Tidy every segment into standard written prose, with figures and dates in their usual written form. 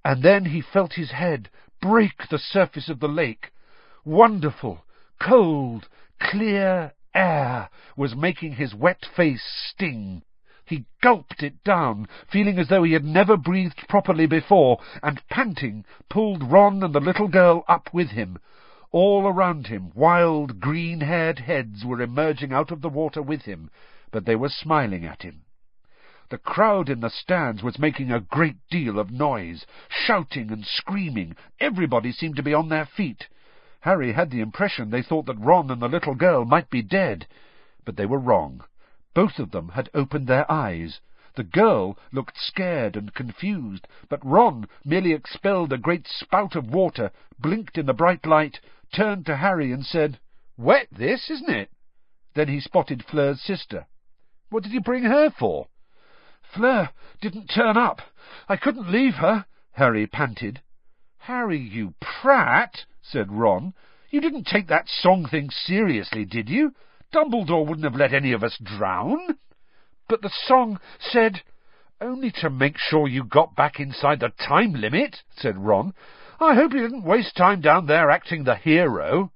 And then he felt his head break the surface of the lake. Wonderful, cold, clear air was making his wet face sting. He gulped it down, feeling as though he had never breathed properly before, and panting, pulled Ron and the little girl up with him. All around him, wild, green-haired heads were emerging out of the water with him, but they were smiling at him. The crowd in the stands was making a great deal of noise, shouting and screaming. Everybody seemed to be on their feet. Harry had the impression they thought that Ron and the little girl might be dead, but they were wrong. Both of them had opened their eyes. The girl looked scared and confused, but Ron merely expelled a great spout of water, blinked in the bright light, turned to Harry and said, "Wet this, isn't it?" Then he spotted Fleur's sister. "What did you bring her for?" "Fleur didn't turn up. I couldn't leave her," Harry panted. "Harry, you prat," said Ron. "You didn't take that song thing seriously, did you? Dumbledore wouldn't have let any of us drown." "But the song said—" "Only to make sure you got back inside the time limit," said Ron. "I hope you didn't waste time down there acting the hero."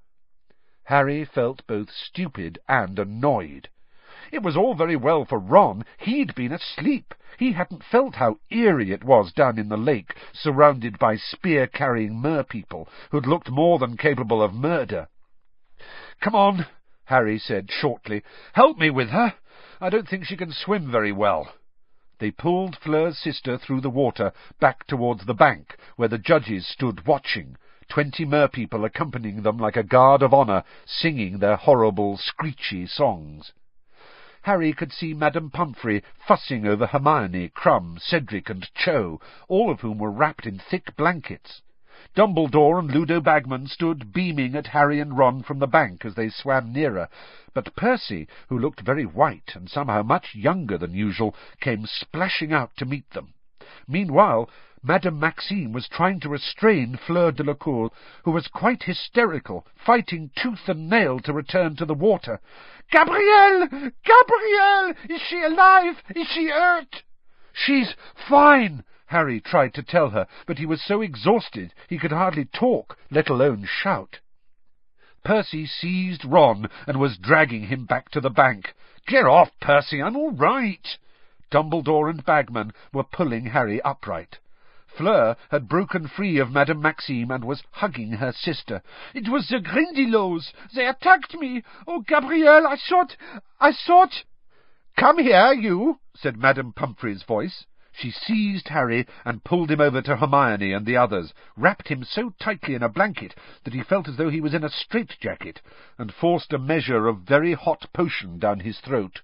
Harry felt both stupid and annoyed. It was all very well for Ron. He'd been asleep. He hadn't felt how eerie it was down in the lake, surrounded by spear-carrying merpeople who'd looked more than capable of murder. "Come on," Harry said shortly. "Help me with her. I don't think she can swim very well." They pulled Fleur's sister through the water back towards the bank, where the judges stood watching, 20 merpeople accompanying them like a guard of honour, singing their horrible, screechy songs. Harry could see Madame Pomfrey fussing over Hermione, Krum, Cedric and Cho, all of whom were wrapped in thick blankets. Dumbledore and Ludo Bagman stood beaming at Harry and Ron from the bank as they swam nearer, but Percy, who looked very white and somehow much younger than usual, came splashing out to meet them. Meanwhile, Madame Maxime was trying to restrain Fleur Delacour, who was quite hysterical, fighting tooth and nail to return to the water. "Gabrielle! Gabrielle! Is she alive? Is she hurt?" "She's fine," Harry tried to tell her, but he was so exhausted he could hardly talk, let alone shout. Percy seized Ron and was dragging him back to the bank. "Get off, Percy, I'm all right." Dumbledore and Bagman were pulling Harry upright. Fleur had broken free of Madame Maxime and was hugging her sister. "It was the Grindylows. They attacked me. Oh, Gabrielle, I thought... "Come here, you," said Madame Pomfrey's voice. She seized Harry and pulled him over to Hermione and the others, wrapped him so tightly in a blanket that he felt as though he was in a straitjacket, and forced a measure of very hot potion down his throat.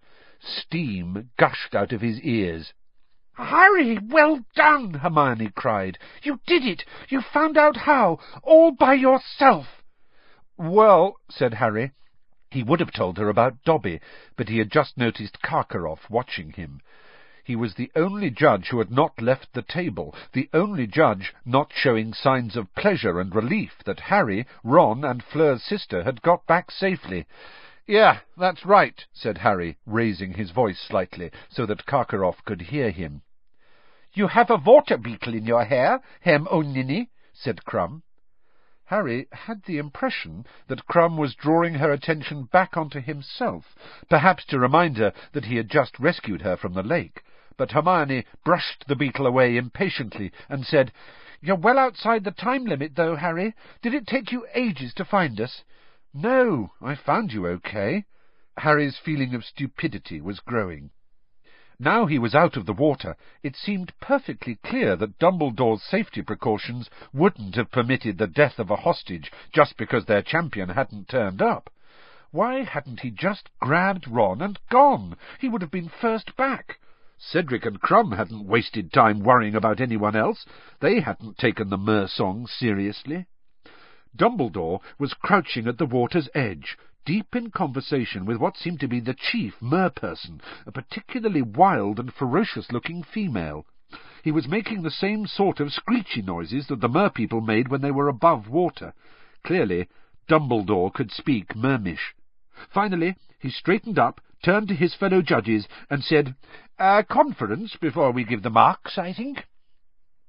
Steam gushed out of his ears. "Harry, well done!" Hermione cried. "You did it! You found out how, all by yourself!" "Well," said Harry. He would have told her about Dobby, but he had just noticed Karkaroff watching him. He was the only judge who had not left the table, the only judge not showing signs of pleasure and relief that Harry, Ron, and Fleur's sister had got back safely. "Yeah, that's right," said Harry, raising his voice slightly, so that Karkaroff could hear him. "You have a water beetle in your hair, Hermione," said Krum. Harry had the impression that Krum was drawing her attention back onto himself, perhaps to remind her that he had just rescued her from the lake, but Hermione brushed the beetle away impatiently and said, "You're well outside the time limit, though, Harry. Did it take you ages to find us?" "No, I found you okay." Harry's feeling of stupidity was growing. Now he was out of the water, it seemed perfectly clear that Dumbledore's safety precautions wouldn't have permitted the death of a hostage just because their champion hadn't turned up. Why hadn't he just grabbed Ron and gone? He would have been first back. Cedric and Krum hadn't wasted time worrying about anyone else. They hadn't taken the Mer-song seriously. Dumbledore was crouching at the water's edge, deep in conversation with what seemed to be the chief mer-person, a particularly wild and ferocious-looking female. He was making the same sort of screechy noises that the mer-people made when they were above water. Clearly, Dumbledore could speak Mermish. Finally, he straightened up, turned to his fellow judges, and said, "Conference before we give the marks, I think."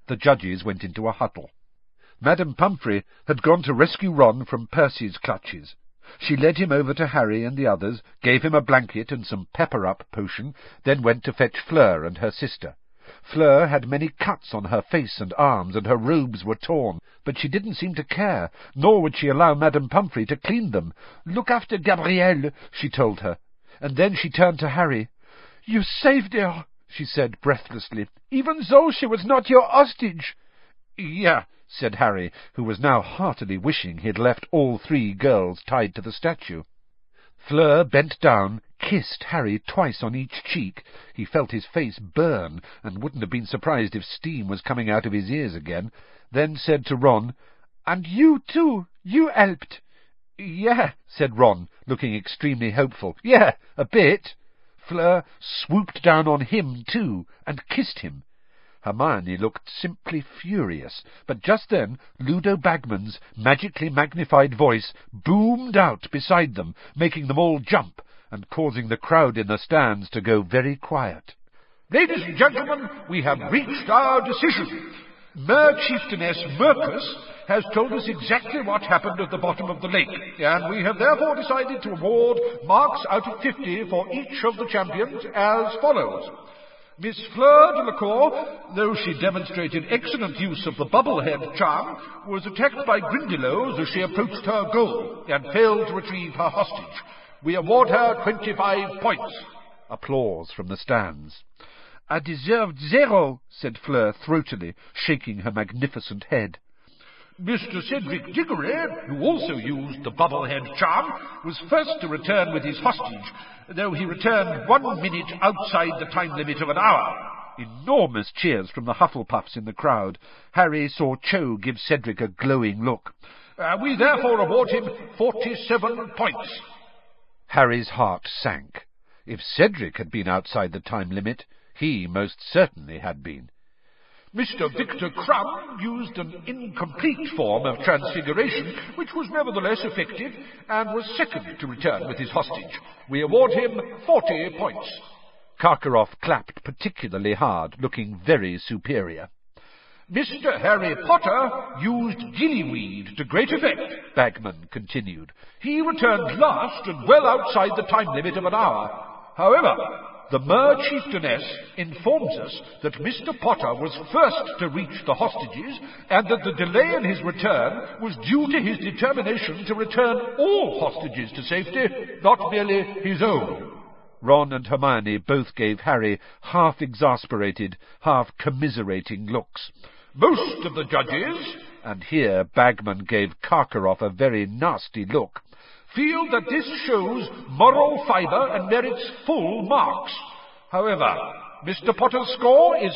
The judges went into a huddle. Madame Pumphrey had gone to rescue Ron from Percy's clutches. She led him over to Harry and the others, gave him a blanket and some pepper-up potion, then went to fetch Fleur and her sister. Fleur had many cuts on her face and arms, and her robes were torn, but she didn't seem to care, nor would she allow Madame Pumphrey to clean them. "Look after Gabrielle," she told her, and then she turned to Harry. "You saved her," she said breathlessly, "even though she was not your hostage." "Yeah," said Harry, who was now heartily wishing he had left all 3 girls tied to the statue. Fleur bent down, kissed Harry twice on each cheek. He felt his face burn, and wouldn't have been surprised if steam was coming out of his ears again, then said to Ron, "And you too, you helped." "Yeah," said Ron, looking extremely hopeful. "Yeah, a bit." Fleur swooped down on him too, and kissed him. Hermione looked simply furious, but just then Ludo Bagman's magically magnified voice boomed out beside them, making them all jump, and causing the crowd in the stands to go very quiet. "Ladies and gentlemen, we have reached our decision. Mer Chieftainess Mercus has told us exactly what happened at the bottom of the lake, and we have therefore decided to award marks out of 50 for each of the champions as follows. Miss Fleur Delacour, though she demonstrated excellent use of the bubblehead charm, was attacked by Grindylows as she approached her goal, and failed to retrieve her hostage. We award her 25 points. Applause from the stands. "I deserved 0, said Fleur throatily, shaking her magnificent head. Mr. Cedric Diggory, who also used the bubblehead charm, was first to return with his hostage, though he returned 1 minute outside the time limit of an hour." Enormous cheers from the Hufflepuffs in the crowd. Harry saw Cho give Cedric a glowing look. "We therefore award him 47 points. Harry's heart sank. If Cedric had been outside the time limit, he most certainly had been. Mr. Victor Crumb used an incomplete form of transfiguration, which was nevertheless effective, and was second to return with his hostage. We award him 40 points. Karkaroff clapped particularly hard, looking very superior. Mr. Harry Potter used gillyweed to great effect, Bagman continued. He returned last and well outside the time limit of an hour. However, the Mer Chieftainess informs us that Mr. Potter was first to reach the hostages, and that the delay in his return was due to his determination to return all hostages to safety, not merely his own. Ron and Hermione both gave Harry half-exasperated, half-commiserating looks. Most of the judges, and here Bagman gave Karkaroff a very nasty look, feel that this shows moral fibre and merits full marks. However, Mr. Potter's score is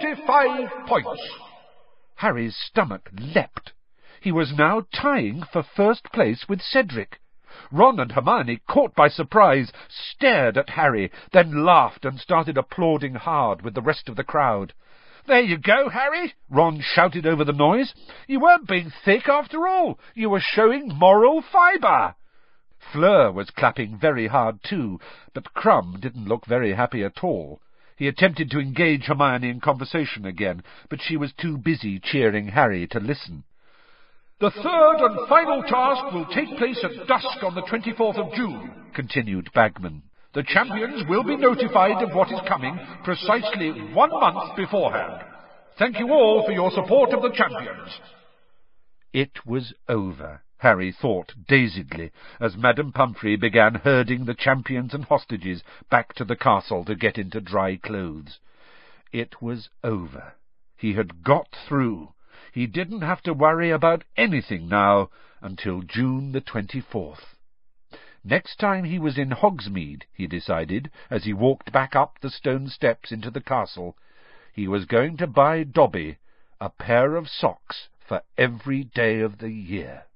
45 points. Harry's stomach leapt. He was now tying for first place with Cedric. Ron and Hermione, caught by surprise, stared at Harry, then laughed and started applauding hard with the rest of the crowd. There you go, Harry, Ron shouted over the noise. You weren't being thick after all. You were showing moral fibre. Fleur was clapping very hard too, but Crumb didn't look very happy at all. He attempted to engage Hermione in conversation again, but she was too busy cheering Harry to listen. The third and final task will take place at dusk on the 24th of June, continued Bagman. The champions will be notified of what is coming precisely 1 month beforehand. Thank you all for your support of the champions. It was over, Harry thought dazedly, as Madame Pumphrey began herding the champions and hostages back to the castle to get into dry clothes. It was over. He had got through. He didn't have to worry about anything now until June the 24th. Next time he was in Hogsmeade, he decided, as he walked back up the stone steps into the castle, he was going to buy Dobby a pair of socks for every day of the year.